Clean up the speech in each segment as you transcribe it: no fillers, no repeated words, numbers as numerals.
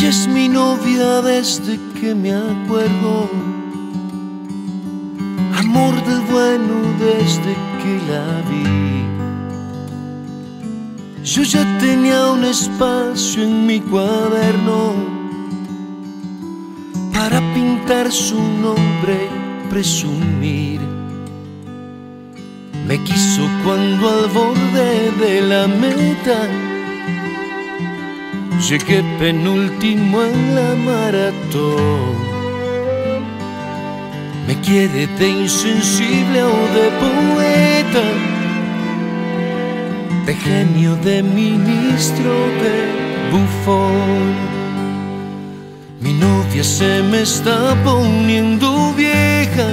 Ella es mi novia desde que me acuerdo, amor del bueno desde que la vi. Yo ya tenía un espacio en mi cuaderno para pintar su nombre y presumir. Me quiso cuando al borde de la meta llegué penúltimo en la maratón. Me quiere de insensible o de poeta, de genio, de ministro, de bufón. Mi novia se me está poniendo vieja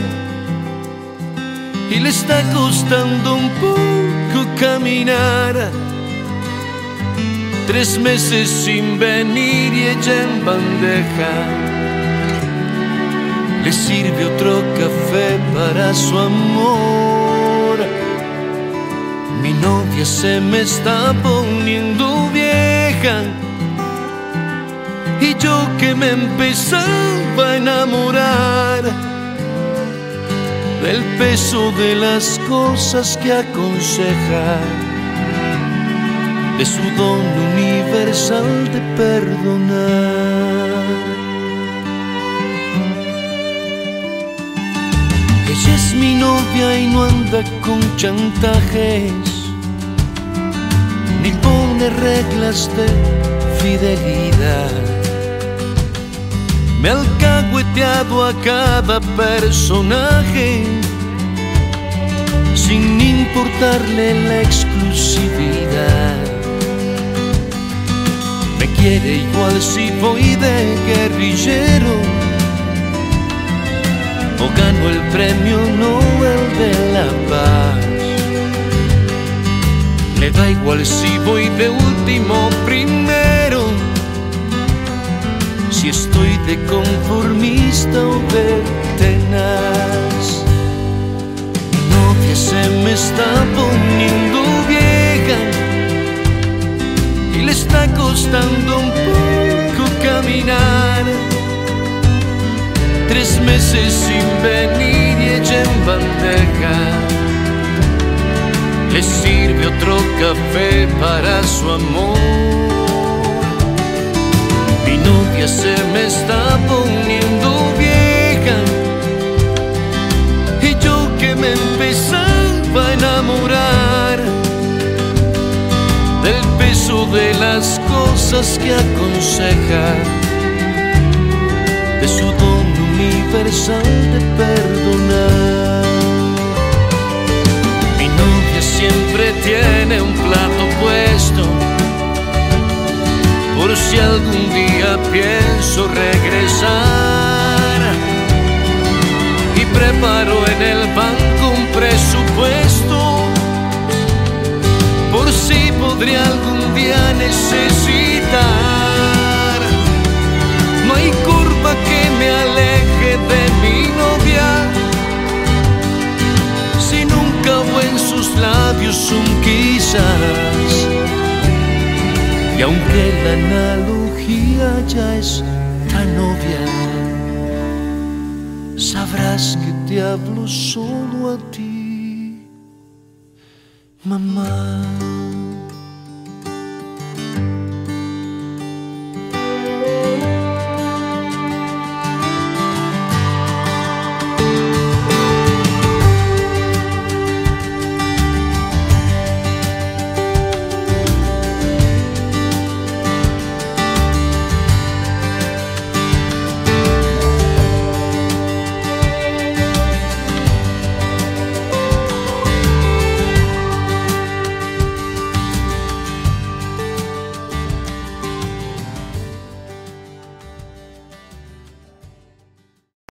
y le está costando un poco caminar. 3 meses sin venir y ella en bandeja. Le sirve otro café para su amor. Mi novia se me está poniendo vieja y yo que me empezaba a enamorar del peso de las cosas que aconseja, de su don universal de perdonar. Ella es mi novia y no anda con chantajes, ni pone reglas de fidelidad. Me ha alcahueteado a cada personaje sin importarle la exclusividad. Me quiere igual si voy de guerrillero o gano el premio Nobel de la Paz. Le da igual si voy de último o primero, si estoy de conformista o de tenaz. Mi novia se me está poniendo vieja y le está costando un poco caminar. 3 meses sin venir y ella en bandeja. Le sirve otro café para su amor. Mi novia se me está poniendo vieja y yo que me empezaba a enamorar del peso de las cosas que aconseja, de su don universal de perdonar. Mi novia siempre tiene un plato puesto por si algún día pienso regresar, y preparo en el banco un presupuesto por si podría algún día necesitar. No hay curva que me aleje de mi novia, si nunca hubo en sus labios un quizás. Y aunque la analogía ya es tan obvia, sabrás que te hablo solo a ti, mamá.